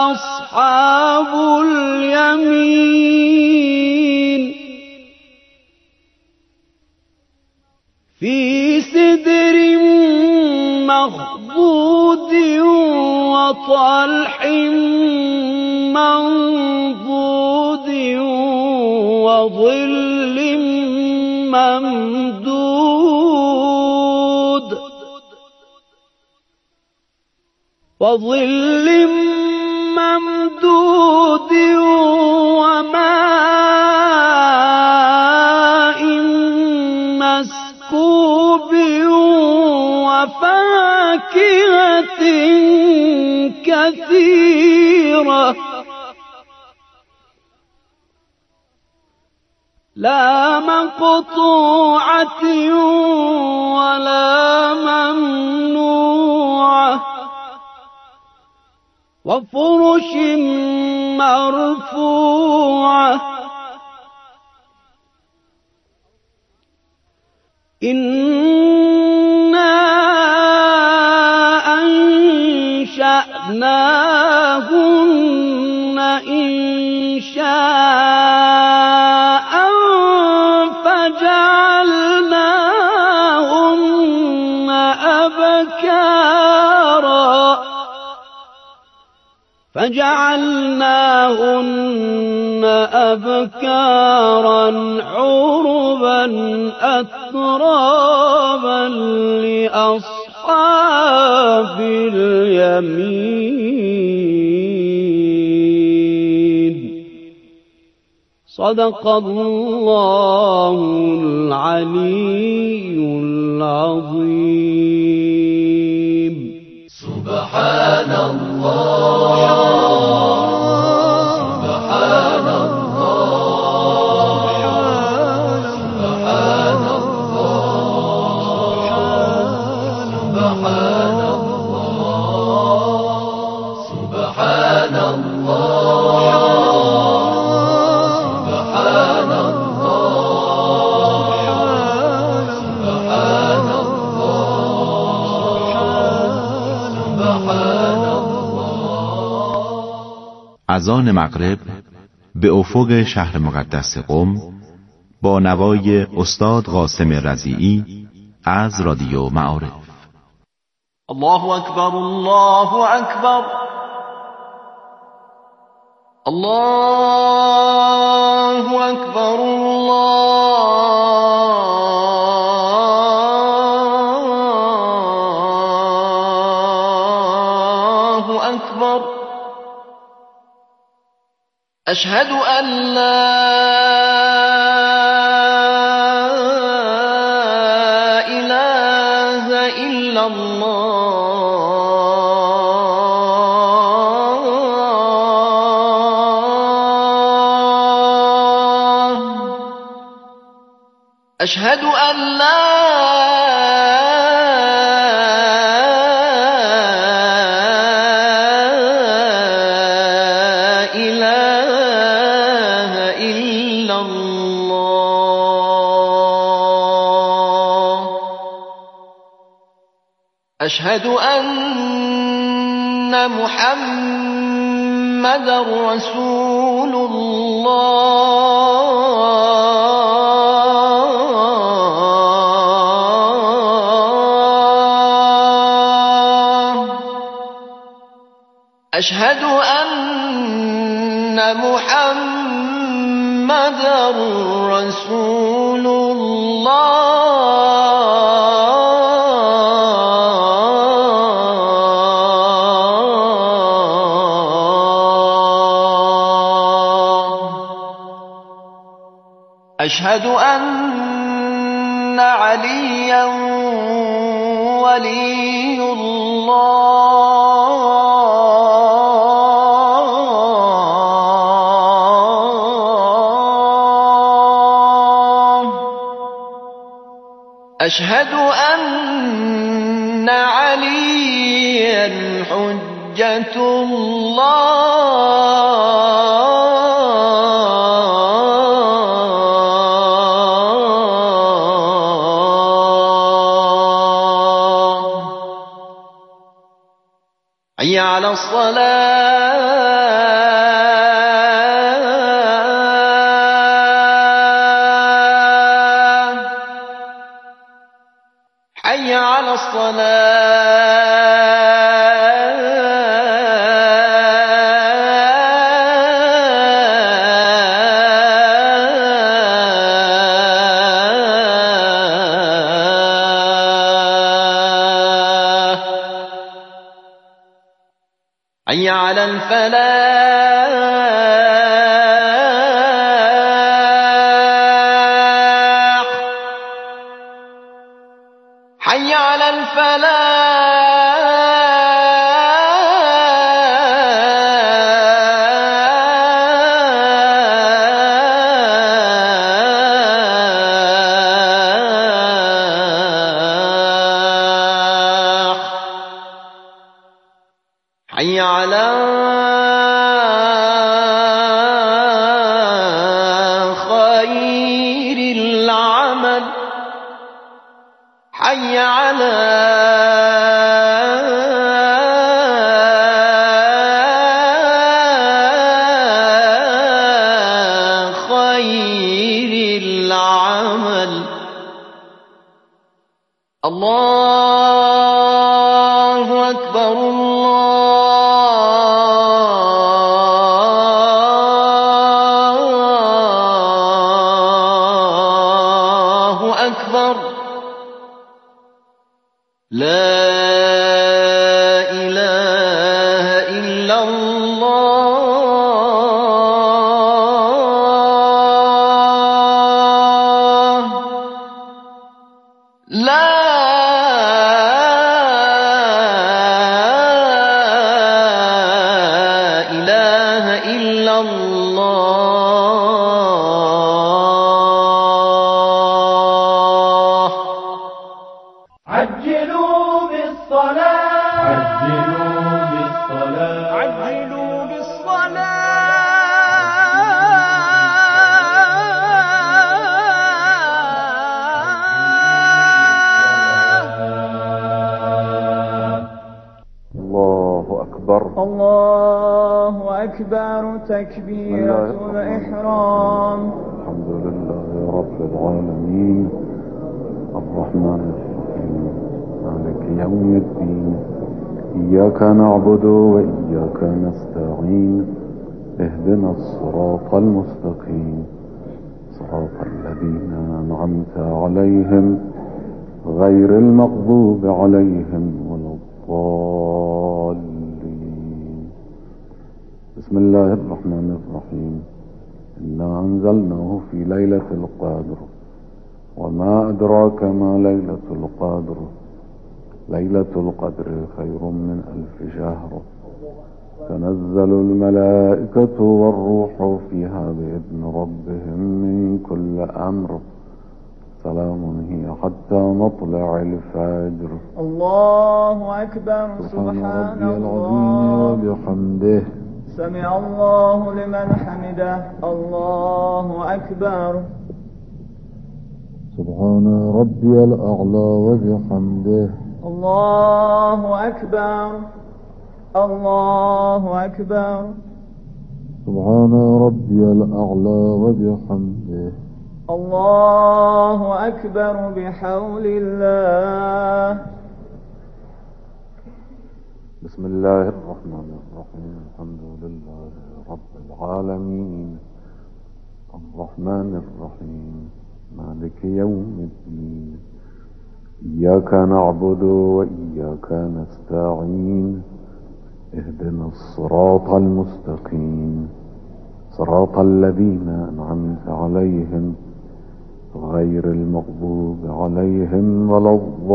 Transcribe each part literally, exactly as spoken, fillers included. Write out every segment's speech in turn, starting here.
أصحاب اليمين في سدر مخضود وطلح منضود وظل ممدود وظل ممدود وماء مسكوب وفاكهة كثيرة لا مقطوعة ولا ممنوعة وفرش مرفوعة إنا أنشأناهن إنشاء فجعلناهن أبكارا فجعلناهن أبكارا عربا أترابا لأصحاب اليمين. صدق الله العلي العظيم. سبحان الله سبحان الله سبحان الله سبحان الله سبحان الله سبحان از آن مغرب به افق شهر مقدس قم با نوای استاد قاسم رضیعی از رادیو معارف. الله اکبر الله اکبر الله اکبر الله اکبر. أشهد أن لا إله إلا الله. أشهد أن لا أشهد أن محمدًا رسول الله. أشهد أن محمدًا رسول الله. أشهد أن عليا ولي الله. أشهد أن عليا حجة الله. حي على الصلاة. على الصلاة حي على الفلاح حي على الفلاح حي على خير العمل حي على خير العمل الله أكبر الله أكبر لا إله إلا الله لا إله إلا الله عجلوا بالصلاة عجلوا بالصلاة عجلوا بالصلاة الله أكبر. الله أكبر تكبيرة الإحرام. الحمد لله رب العالمين الرحمن الرحيم مالك يوم الدين إياك نعبد وإياك نستعين اهدنا الصراط المستقيم صراط الذين أنعمت عليهم غير المغضوب عليهم ولا الضالين. بسم الله الرحمن الرحيم. إنا أنزلناه في ليلة القدر وما أدراك ما ليلة القدر ليلة القدر خير من ألف شهر تنزل الملائكة والروح فيها بإذن ربهم من كل أمر سلام هي حتى مطلع الفجر. الله أكبر. سبحان ربي العظيم الله وبحمده سمع الله لمن حمده. الله أكبر. سبحان ربي الأعلى وبحمده. الله أكبر. الله أكبر. سبحان ربي الأعلى وبحمده. الله أكبر بحول الله. بسم الله الرحمن الرحيم. الحمد لله رب العالمين الرحمن الرحيم مالك يوم الدين إياك نعبد وإياك نستعين اهدنا الصراط المستقيم صراط الذين أنعمت عليهم غير المغضوب عليهم ولا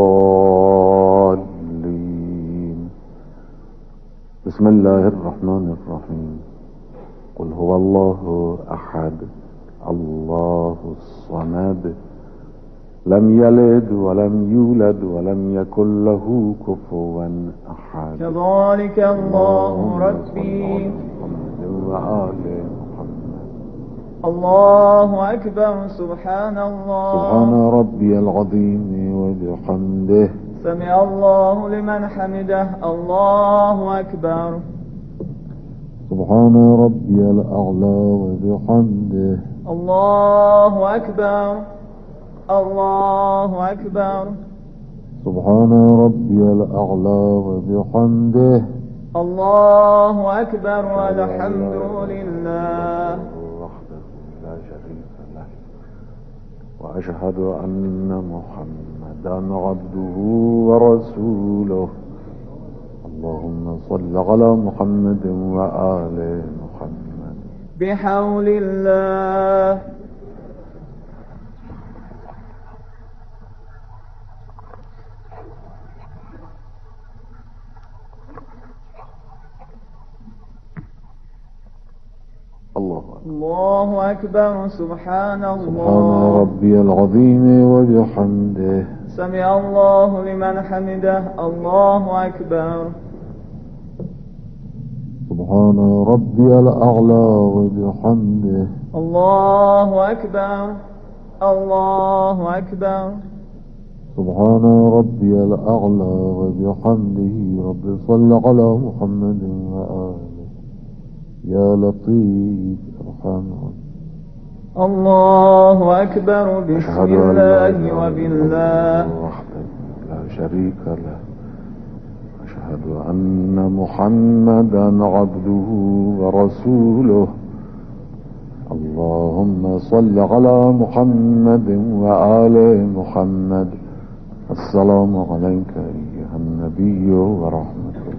الضالين. بسم الله الرحمن الرحيم. قل هو الله أحد الله الصمد لم يلد ولم يولد ولم يكن له كفوا أحد. كذلك الله ربي. محمد وآل محمد. الله أكبر. سبحان الله. سبحان ربي العظيم وبحمده. سمع الله لمن حمده. الله أكبر. سبحان ربي الأعلى وبحمده. الله أكبر. الله أكبر. سبحان ربي الأعلى وبحمده الله أكبر والحمد لله وحده لا شريك له وأشهد أن محمدا عبده ورسوله اللهم صل على محمد وآل محمد بحول الله الله الله أكبر سبحان سبحان الله ربي العظيم وبحمده سمع الله لمن حمده الله أكبر سبحان ربي الأعلى وبحمده الله أكبر الله أكبر سبحان ربي الأعلى وبحمده رب صل على محمد وآله يا لطيف ارحم الله أكبر بسم أشهد أن لا الله إله وبالله إلا الله وحده لا شريك له أشهد أن محمدا عبده ورسوله اللهم صل على محمد وآل محمد السلام عليك أيها النبي ورحمة الله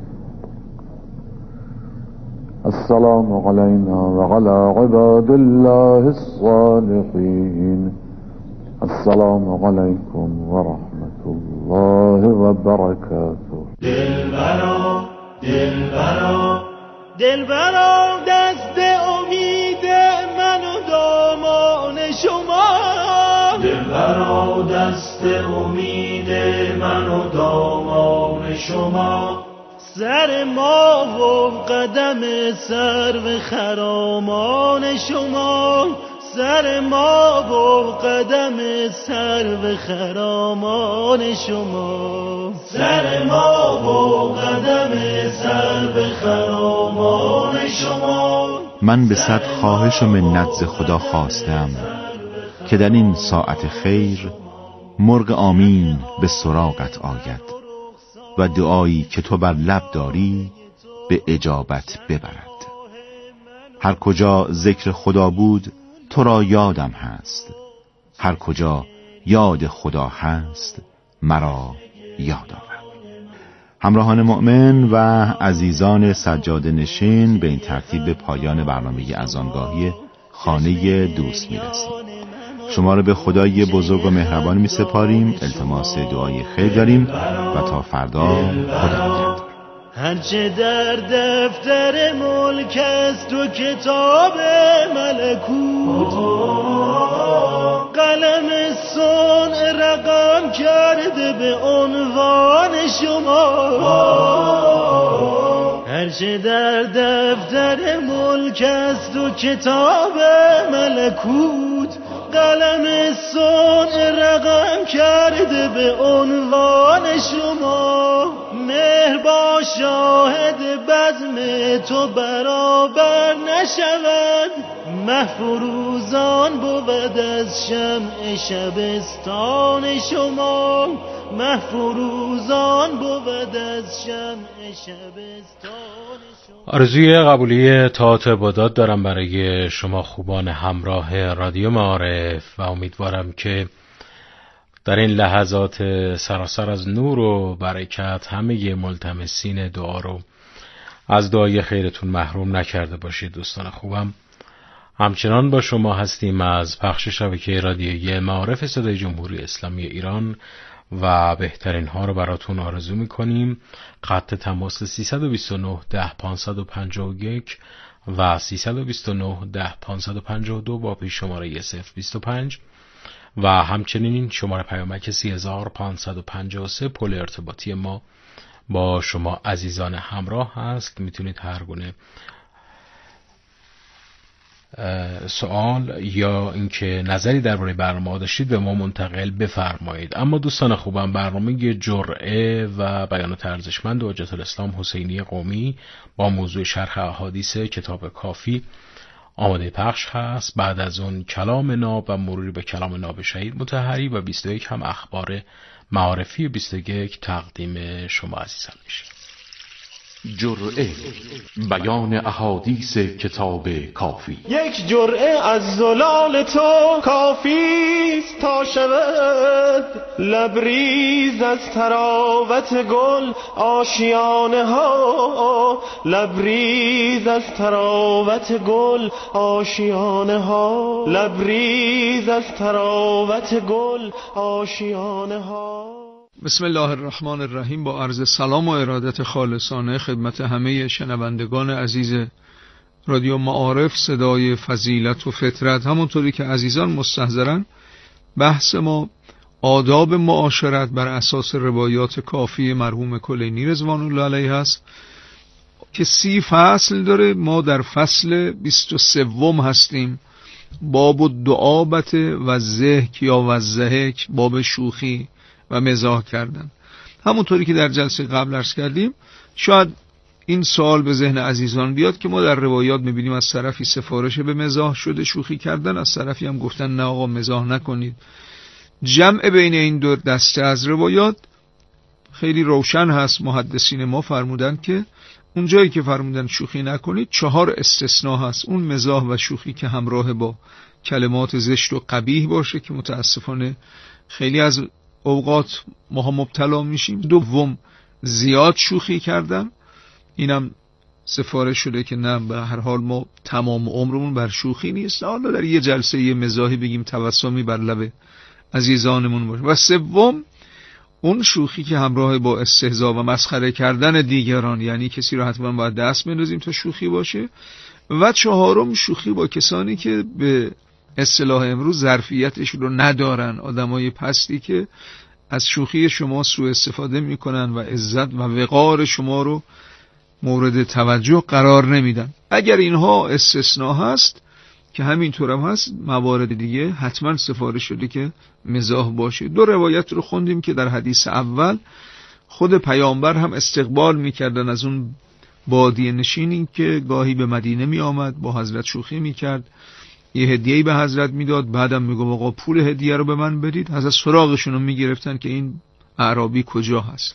السلام علينا وعلى عباد الله الصالحين السلام عليكم ورحمة الله وبركاته دلبرا دلبرا دلبرا دست امید من و دامان شما دلبرا دست امید من و دامان شما سر ما و قدم سرو خرامان شما سر ما و قدم سرو خرامان شما سر ما و قدم سرو خرامان شما من به صد خواهش و منت ز خدا خواستم که در این ساعت خیر مرغ آمین به سراغت آید و دعایی که تو بر لب داری به اجابت ببرد. هر کجا ذکر خدا بود تو را یادم هست، هر کجا یاد خدا هست مرا یاد آور. همراهان مؤمن و عزیزان سجاده نشین، به این ترتیب به پایان برنامه اذانگاهی خانه دوست میرسیم. شما را به خدای بزرگ و مهربان می سپاریم، التماس دعای خیر داریم و تا فردا خدا نگهدار. هرچه در دفتر ملک است و کتاب ملکوت قلم صنع رقم کرده به عنوان شما هرچه در دفتر ملک است و کتاب ملکوت قلم صنع رقم کرده به عنوان شما مهر با شاهد بزم تو برابر نشود مهفروزان بود از شمع شبستان شما مهفروزان بود از شمع شبستان شما. آرزوی قبولی طاعت عبادات دارم برای شما خوبان همراه رادیو معارف و امیدوارم که در این لحظات سراسر از نور و برکت همه ملتمسین دعا رو از دعای خیرتون محروم نکرده باشید. دوستان خوبم، همچنان با شما هستیم از پخش شبکه رادیویی معارف صدای جمهوری اسلامی ایران و بهترین ها رو براتون آرزو میکنیم. خط تماس سیصد و بیست و نه ده پانصد و پنجاه و یک و سیصد و بیست و نه ده پانصد و پنجاه و دو با پیش شماره صفر بیست و پنج و همچنین شماره پیامک سی هزار پانصد و پنجاه و سه پل ارتباطی ما با شما عزیزان همراه هست. میتونید هر گونه سوال یا اینکه نظری درباره برنامه داشتید به ما منتقل بفرمایید. اما دوستان خوبم، برنامه جرعه و بیانات ارزشمند حجت الاسلام حسینی قمی با موضوع شرح احادیث کتاب کافی آماده پخش هست. بعد از اون کلام ناب و مروری به کلام ناب شهید مطهری و بیست و یک هم اخبار معارفی بیست و یک تقدیم شما عزیزان میشه. جرعه بیان احادیث کتاب کافی. یک جرعه از زلال تو کافیست تا شود لبریز از تراوت گل آشیانه ها، لبریز از تراوت گل آشیانه ها، لبریز از تراوت گل آشیانه ها. بسم الله الرحمن الرحیم. با عرض سلام و ارادت خالصانه خدمت همه شنوندگان عزیز رادیو معارف صدای فضیلت و فطرت، همونطوری که عزیزان مستحضرن بحث ما آداب معاشرت بر اساس روایات کافی مرحوم کلینی رضوان الله علیه هست که سی فصل داره. ما در فصل بیست و سوم هستیم، باب الدعابت و ضحک یا و ضحک، باب شوخی و مزاح کردن. همونطوری که در جلسه قبل عرض کردیم، شاید این سوال به ذهن عزیزان بیاد که ما در روایات میبینیم از طرفی سفارش به مزاح شده، شوخی کردن، از طرفی هم گفتن نه آقا مزاح نکنید. جمع بین این دو دسته از روایات خیلی روشن هست. محدثین ما فرمودن که اون جایی که فرمودن شوخی نکنید چهار استثناء هست. اون مزاح و شوخی که همراه با کلمات زشت و قبیح باشه که متاسفانه خیلی از اوقات ما مبتلا میشیم. دوم زیاد شوخی کردن، اینم سفارش شده که نه، به هر حال ما تمام عمرمون بر شوخی نیست، حالا در یه جلسه یه مزاحی بگیم تبسمی بر لب عزیزانمون باشه. و سوم اون شوخی که همراه با استهزا و مسخره کردن دیگران، یعنی کسی رو حتما باید دست بندازیم تا شوخی باشه. و چهارم شوخی با کسانی که به اصطلاح امروز ظرفیتش رو ندارن، آدمای پستی که از شوخی شما سوء استفاده میکنن و عزت و وقار شما رو مورد توجه قرار نمیدن. اگر اینها استثناء هست که همینطور هم هست، موارد دیگه حتما سفارش شده که مزاح باشه. دو روایت رو خوندیم که در حدیث اول خود پیامبر هم استقبال میکردن از اون بادیه نشینی که گاهی به مدینه می آمد، با حضرت شوخی میکرد، یه هدیه‌ای به حضرت میداد، بعدم میگه آقا پول هدیه رو به من بدید. حضرت سراغشون رو میگرفتن که این اعرابی کجا هست.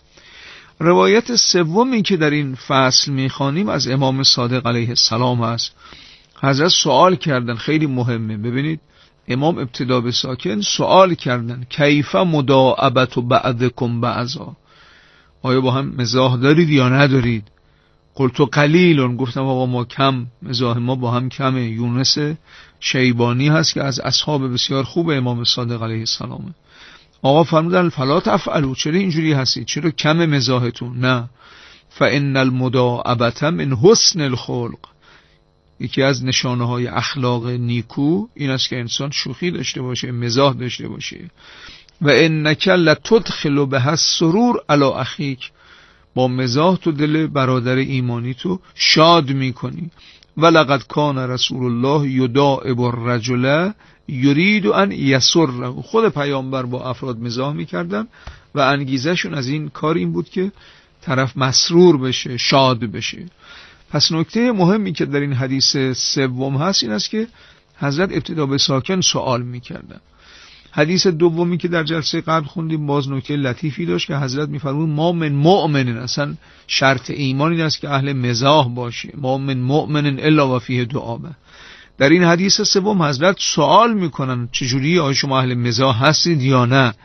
روایت سومی که در این فصل میخوانیم از امام صادق علیه السلام هست. حضرت سوال کردن، خیلی مهمه. ببینید امام ابتدا به ساکن سوال کردن کیف مداعبت بعضکم بعضا، آیا با هم مزاح دارید یا ندارید؟ قلت قلیل، گفتم آقا ما کم، مزاح ما با هم کمه. یونس شیبانی هست که از اصحاب بسیار خوب امام صادق علیه السلام. آقا فرمودن فلا تفعلوا، چرا اینجوری هستید؟ چرا کم مزاحتون؟ نه، فان المداعبه من حسن الخلق، یکی از نشانه های اخلاق نیکو این است که انسان شوخی داشته باشه، مزاح داشته باشه. و انک لتدخل بها السرور علی اخیک، با مزاح تو دل برادر ایمانی تو شاد میکنی. ولقد کان رسول الله یداعب الرجل یرید ان یسره، خود پیامبر با افراد مزاح میکردن و انگیزشون از این کار این بود که طرف مسرور بشه، شاد بشه. پس نکته مهمی که در این حدیث سوم هست این است که حضرت ابتدا به ساکن سوال میکردن. حدیث دومی که در جلسه قبل خوندیم باز نکته لطیفی داشت که حضرت میفرمود ما من مؤمنین، اصلا شرط ایمان این است که اهل مزاح باشه، ما من مؤمنین الا و فیه دعابه. در این حدیث سوم حضرت سوال میکنن چجوری، آیا شما اهل مزاح هستید یا نه؟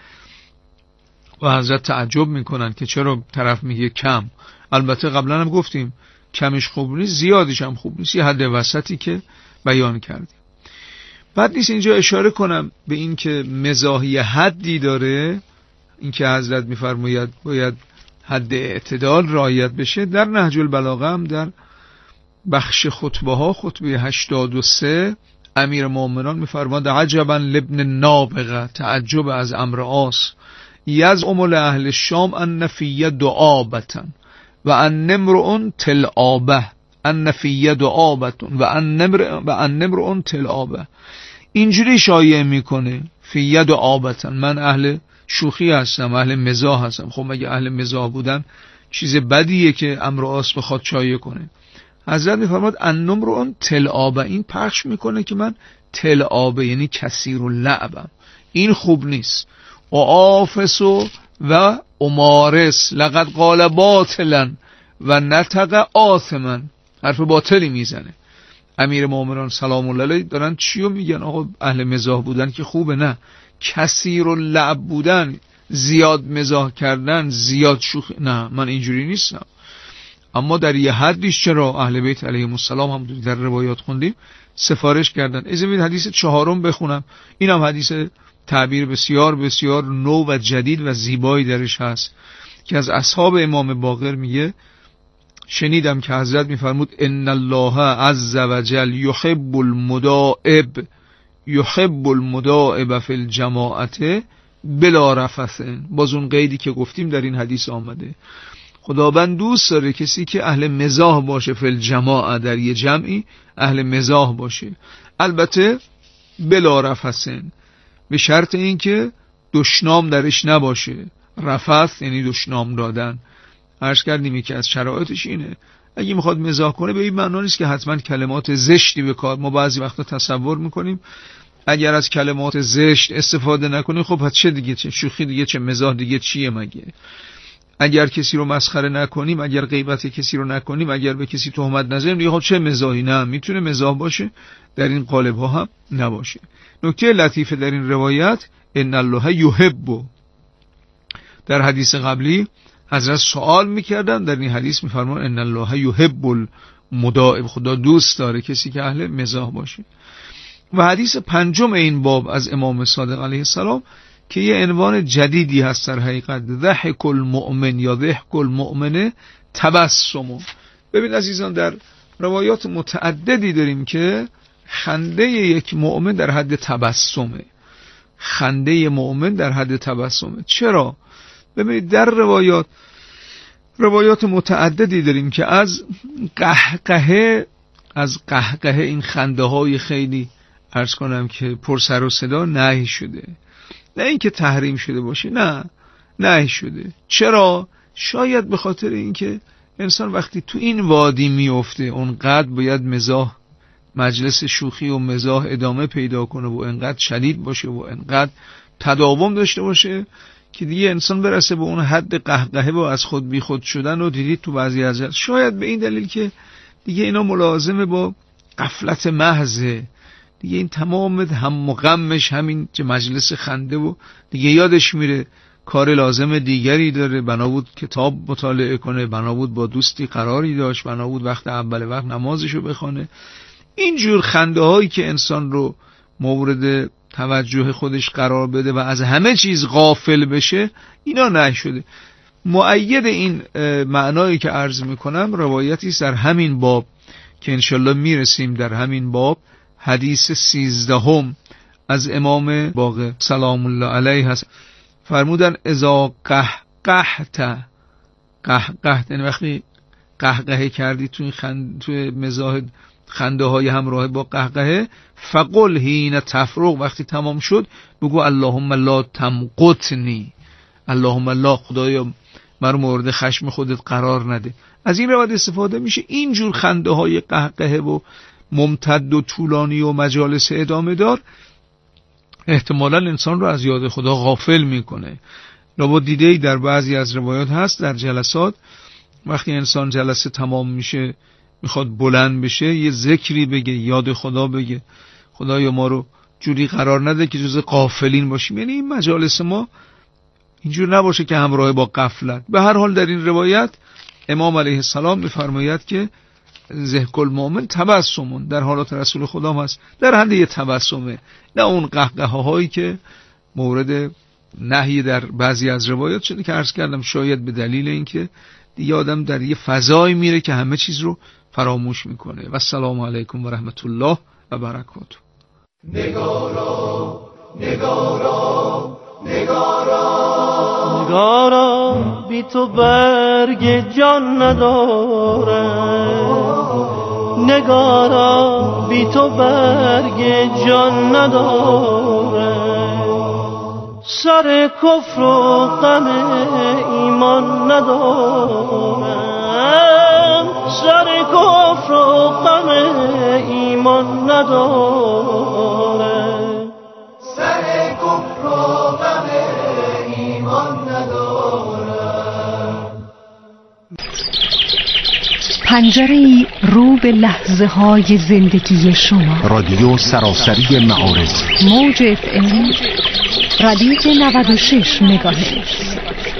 و حضرت تعجب میکنن که چرا طرف میگه کم. البته قبلا هم گفتیم کمش خوب نیست، زیادش هم خوب نیست، یه حد وسطی که بیان کردیم. بعد نیست اینجا اشاره کنم به این که مزاحی حدی داره، این که حضرت میفرماید باید حد اعتدال رعایت بشه. در نهج البلاغه هم در بخش خطبه ها، خطبه هشتاد و سه، امیر مومنان میفرماد عجبا لابن نابغه، تعجب از امر آس، یزعم لاهل الشام ان فی دعابه و ان امرؤ تلعابه، ان فی دعابه و ان امرؤ و ان امرؤ تلعابه. اینجوری شایعه میکنه فی دعابه، من اهل شوخی هستم، اهل مزاح هستم. خب مگه اهل مزاح بودن چیز بدیه که امر آس بخواد شایعه کنه؟ حضرت میفرماد ان امرؤ تلعابه، این پخش میکنه که من تلعابه یعنی کثیر اللعبم، این خوب نیست. و آفس و و امارس لقد قال باطلا و نطق آثما، حرف باطلی میزنه. امیر مومنان سلام الله علیه دارن چیو میگن؟ آقا اهل مزاح بودن که خوبه؟ نه، کثیر اللعب بودن، زیاد مزاح کردن، زیاد شوخی، نه من اینجوری نیستم. اما در یه حدیش چرا اهل بیت علیهم السلام هم در روایات خوندیم سفارش کردن. اجازه حدیث چهارم بخونم، اینم حدیث تعبیر بسیار بسیار نو و جدید و زیبایی درش هست که از اصحاب امام باقر میگه شنیدم که حضرت میفرمود ان الله عز وجل یحب المدائب یحب المدائب فی الجماعه بلا رفث. باز اون قیدی که گفتیم در این حدیث آمده، خداوند دوست داره کسی که اهل مزاح باشه، فی الجماعه در یه جمعی اهل مزاح باشه، البته بلا رفث، به شرط اینکه دشنام درش نباشه. رفث یعنی دشنام دادن. عرض کردیم که از شرایطش اینه اگه میخواد مزاح کنه به این معنا نیست که حتما کلمات زشتی به کار. ما بعضی وقتا تصور میکنیم اگر از کلمات زشت استفاده نکنیم خب پس چه دیگه، چه شوخی دیگه، چه مزاح دیگه چیه مگه؟ اگر کسی رو مسخره نکنیم، اگر غیبت کسی رو نکنیم، اگر به کسی تهمت نزنیم دیگه خب چه مزاحی؟ نه، میتونه مزاح باشه، در این قالب ها هم نباشه. نکته لطیفه در این روایت ان الله یحب، در حدیث قبلی حضرت سوال میکردن، در این حدیث میفرمان ان الله یحب المدائب، خدا دوست داره کسی که اهل مزاح باشه. و حدیث پنجم این باب از امام صادق علیه السلام که یه عنوان جدیدی هست در حقیقت، ضحک المؤمن یا ضحک المؤمن تبسم. ببین عزیزان در روایات متعددی داریم که خنده یک مؤمن در حد تبسمه، خنده مؤمن در حد تبسمه. چرا؟ ببینید در روایات روایات متعددی داریم که از قهقهه از قهقهه این خنده های خیلی عرض کنم که پر سر و صدا نهی شده، نه اینکه تحریم شده باشه، نه نهی شده. چرا؟ شاید به خاطر اینکه انسان وقتی تو این وادی میفته اونقدر باید مزاح، مجلس شوخی و مزاح ادامه پیدا کنه و انقدر شدید باشه و انقدر تداوم داشته باشه که دیگه انسان برسه به اون حد قهقهه و از خود بی خود شدن و دیدید تو بعضی از جلسات. شاید به این دلیل که دیگه اینا ملازمه با غفلت محضه، دیگه این تمام هم و غمش همین مجلس خنده و دیگه یادش میره کار لازم دیگری داره، بنا بود کتاب مطالعه کنه، بنا بود با دوستی قراری داشت، بنا بود وقت اول وقت نمازشو بخونه. اینجور خنده هایی که انسان رو مورد توجه خودش قرار بده و از همه چیز غافل بشه، اینا نشده. مؤید این معنایی که عرض میکنم روایتی در همین باب که انشالله میرسیم در همین باب، حدیث سیزدهم از امام باقر سلام الله علیه هست. فرمودن اذا قهقهت، قهقهت یعنی وقتی قهقهه کردی توی خند توی مزاح خنده های همراه با قهقهه، فقل حین تفرغ، وقتی تمام شد بگو اللهم لا تمقتنی، اللهم لا، خدایا من مورد خشم خودت قرار نده. از این روایت استفاده میشه. اینجور خنده های قهقهه و ممتد و طولانی و مجالس ادامه دار احتمالاً انسان رو از یاد خدا غافل میکنه. لابد دیده‌ای در بعضی از روایات هست در جلسات وقتی انسان جلسه تمام میشه میخواد بلند بشه یه ذکری بگه، یاد خدا بگه، خدایا ما رو جوری قرار نده که جز غافلین باشیم. یعنی این مجالس ما اینجور نباشه که همراه با غفلت. به هر حال در این روایت امام علیه السلام میفرماید که ضحک المؤمن تبسم، در حالات رسول خدا هم هست در حد یه تبسمه، نه اون قهقه هایی که مورد نهی در بعضی از روایات شده که عرض کردم شاید به دلیل اینکه دیگه آدم در یه فضایی میره که همه چیز رو فراموش میکنه. و السلام علیکم و رحمت الله و برکاته. نگارا نگارا نگارا نگارا بی تو برگ جان نداره، نگارا بی تو برگ جان نداره، سر کفر و غم ایمان نداره، سر کفر و غم ایمان نداره، سر کفر و غم ایمان نداره. پنجره‌ای رو به لحظه های زندگی شما. رادیو سراسری معارف. موج اف ام ردیف نود و شش مگاهرتز.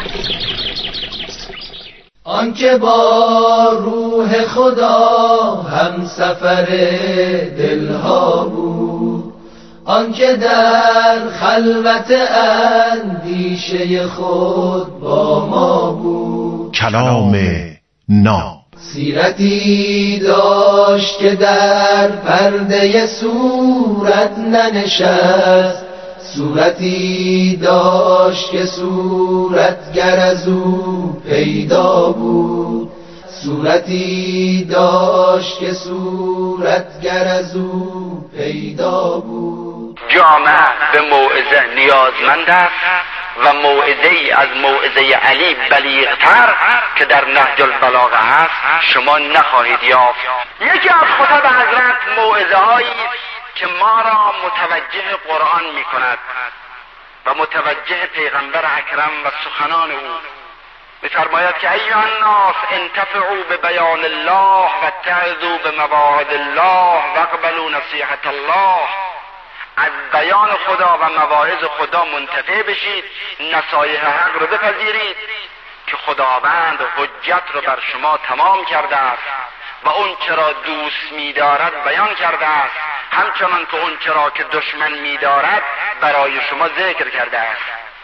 آنکه با روح خدا هم سفر دلها بود، آنکه در خلوت اندیشه خود با ما بود. کلام نا سیرتی داشت که در پرده صورت ننشست، صورتی داشت که صورتگر از او پیدا بود، صورتی داشت که صورتگر از او پیدا بود. جامعه به موعظه نیازمند است و موعظه ای از موعظه علی بلیغتر که در نهج البلاغه هست شما نخواهید یافت. یکی از خطب حضرت موعظه هایی که ما را متوجه قرآن می کند و متوجه پیغمبر اکرم و سخنان او. می‌فرماید که ایها الناس انتفعوا ببیان الله و اتعظوا بمواعظ الله و اقبلوا نصیحت الله. از بیان خدا و مواعظ خدا منتفع بشید، نصایح حق رو بپذیرید که خداوند حجت رو بر شما تمام کرده است و اون چرا دوست می‌دارد بیان کرده است، همچنان که اون چرا که دشمن می‌دارد برای شما ذکر کرده است.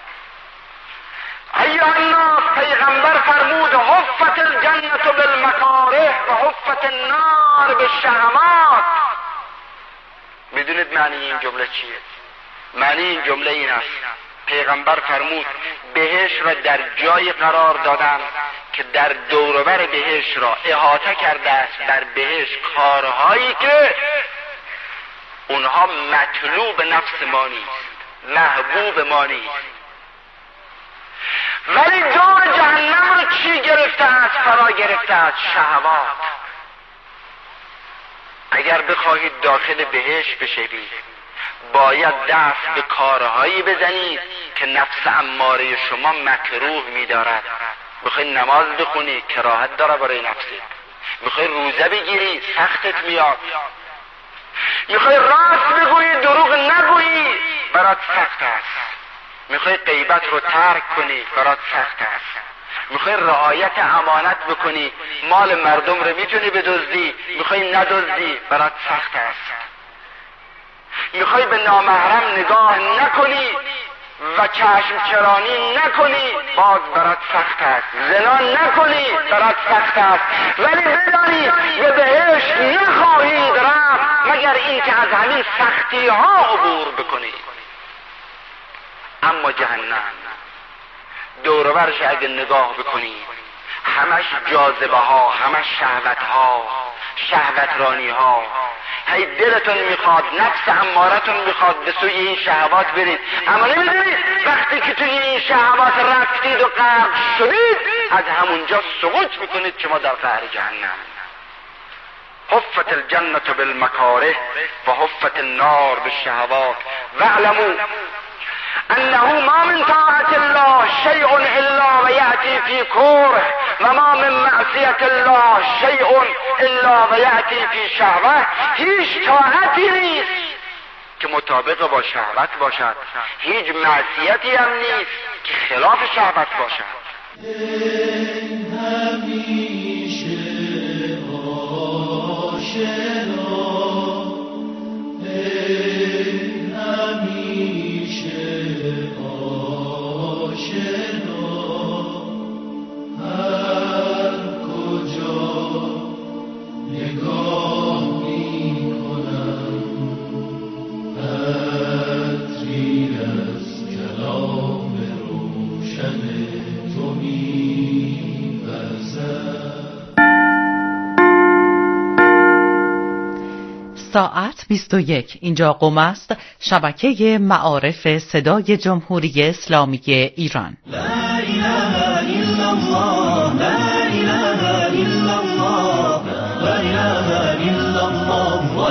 ایها الناس، پیغمبر فرمود حفت الجنة بالمکاره و حفت النار بالشهوات. میدونید معنی این جمله چیه؟ معنی این جمله این است: پیغمبر فرمود بهشت را در جای قرار دادم که در دوروبر بهشت را احاطه کرده است بر بهشت کارهایی که اونها مطلوب نفس ما نیست، محبوب ما نیست. ولی دور جهنم رو چی گرفته است؟ فرا گرفته است شهوات. اگر بخواهید داخل بهشت بشوید باید دست به کارهایی بزنید که نفس اماره شما مکروه می‌دارد. میخوای نماز بخونی کراهت داره برای نفست، میخوای روزه بگیری سختت میاد، میخوای راست بگویی دروغ نگویی برات سخت است، میخوای غیبت رو ترک کنی برات سخت است، میخوای رعایت امانت بکنی مال مردم رو میتونی بدزدی میخوای ندزدی برات سخت است، میخوای به نامحرم نگاه نکنی و چشم چرانی نکنی باز برات سخت است، زنا نکنی برات سخت است، ولی بدانی به بهشت نخواهید رفت مگر اینکه از همین سختی ها عبور بکنی. اما جهنم دور و برش اگه نگاه بکنی همش جاذبه ها، همش شهوت ها، شهوت رانی ها. هی دلتون میخواد، نفس امارتون میخواد به سوی این شهوات برید، اما نمیدونید وقتی که توی این شهوات رفتید و غرق شدید از همونجا سقوط میکنید شما در قعر جهنم. حفت الجنة بالمکاره و حفت النار بالشهوات واعلموا انه ما من طاعت الله شیء الا و یأتی فی کره و ما من معصیت الله شیء الا و یأتی فی شهوه. هیچ طاعتی نیست که مطابق با شهوت باشد، هیچ معصیتی هم نیست که خلاف شهوت باشد. همیشه آشنا، همیشه آشنا، هر کجا نگاه می کنم عطری از کلام روشن تو می وزد. ساعت بیست و یک. اینجا قم است، شبکه معارف صدای جمهوری اسلامی ایران.